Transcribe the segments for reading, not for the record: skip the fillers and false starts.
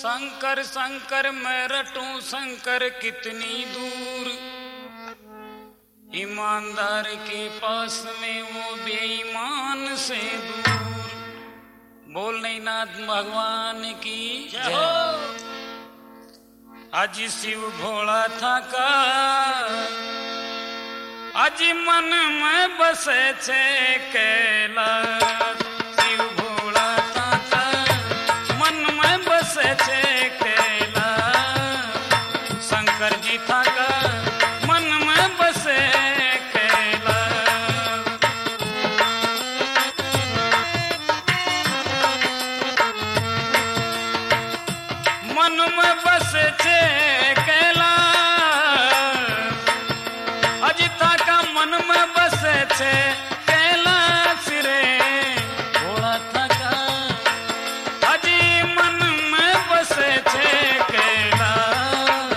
शंकर शंकर मैं रटूं शंकर कितनी दूर, ईमानदार के पास में वो बेईमान से दूर। बोल नहीं नाथ भगवान की जय। आज शिव भोला था का आज मन में बसे छे कैलाश। शिव भोला था का मन में बसे छे कैलाश। शंकर जी था का मन में बसे कैलाश। मन में बसे छे मन में बसे छे कैलाश रे भोला था का अजी मन में बसे छे कैलाश।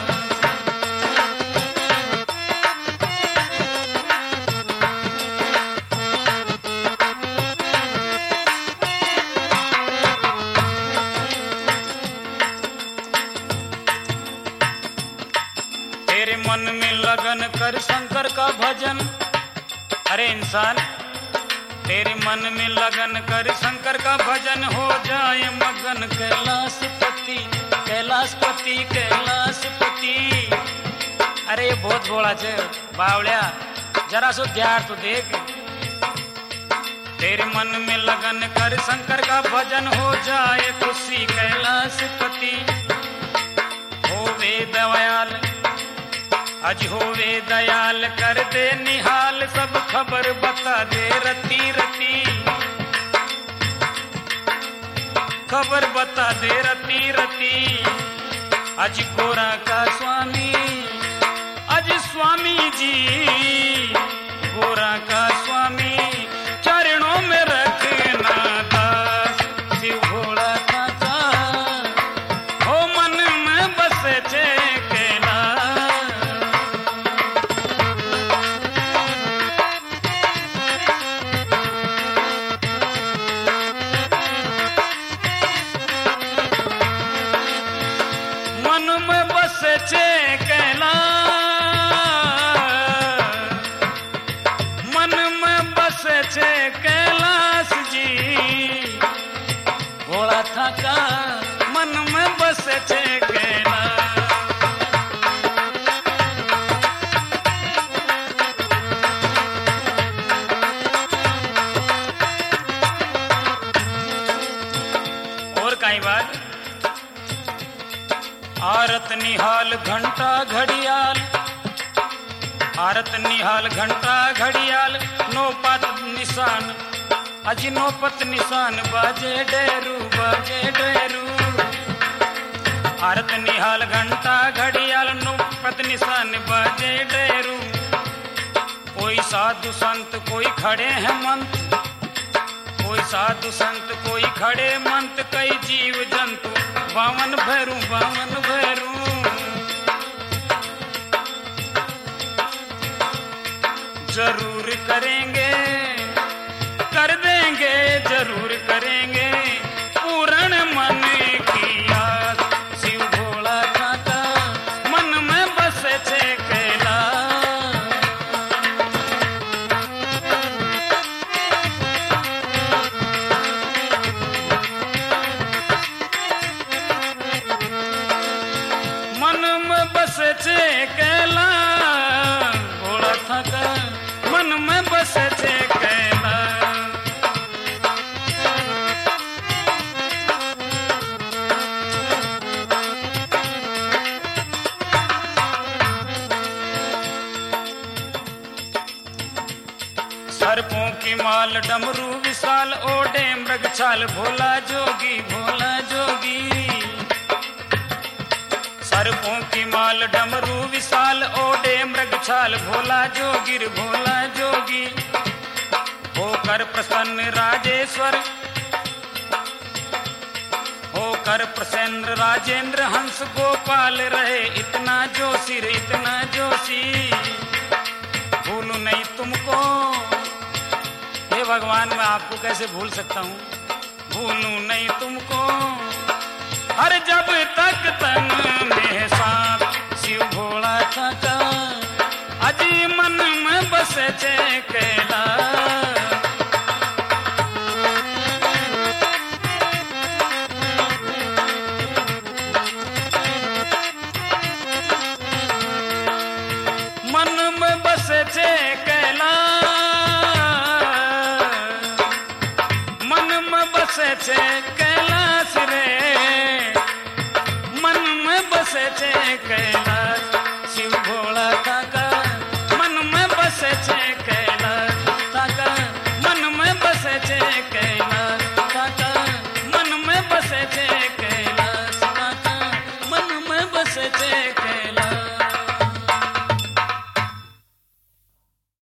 तेरे मन में लगन कर शंकर का भजन। अरे इंसान तेरे मन में लगन कर शंकर का भजन, हो जाए मगन कैलाशपति कैलाशपति कैलाशपति। अरे ये बहुत बोला छे बावड़िया, जरा सो ध्यान तो देख। तेरे मन में लगन कर शंकर का भजन, हो जाए खुशी कैलाशपति। हो वे दयाल अज होवे दयाल कर दे निहाल, सब खबर बता दे रती रती। खबर बता दे रती रती। अज गोरा का स्वामी अज स्वामी जी गोरा का स्वामी चरणों में रखना दास। शिव भोला था का हो मन में बसे छे कैलाश जी भोला था का मन में बसे छे कैलाश। और कई बात आरत निहाल घंटा घड़ियाल, आरत निहाल घंटा घड़ियाल, नौपत निशान अजी नौपत निशान बाजे डेरू बाजे डेरू। आरत निहाल घंटा घड़ियाल, नौपत निशान बाजे डेरू। कोई साधु संत कोई खड़े हैं मंत, कोई साधु संत कोई खड़े मंत, कई जीव जंतु बावन भैरू बावन भैरू। जरूर करेंगे कर देंगे जरूर करेंगे पूर्ण मन की आस। शिव भोला था का मन में बसे छे कैलाश। मन में बसे छे कैलाश भोला था का मन में बसे छे कैलाश। सर्पों की माल डमरू विशाल, ओढ़े मृगछाल भोला जोगी भोला जोगी। सर्पों की माल डमरू विशाल, ओढ़े मृगछाल भोला जोगिर भोला जोगी। होकर प्रसन्न राजेश्वर होकर प्रसन्न राजेंद्र हंस गोपाल रहे इतना जोशी रे इतना जोशी। भूलूं नहीं तुमको हे भगवान, मैं आपको कैसे भूल सकता हूँ। भूलूं नहीं तुमको अरे जब तक तन में सांस शिव भोला था अजी मन में बसे छे कैलाश। मन में बसे छे कैलाश, मन में बसे छे कैलाश रे, मन में बसे छे कैलाश।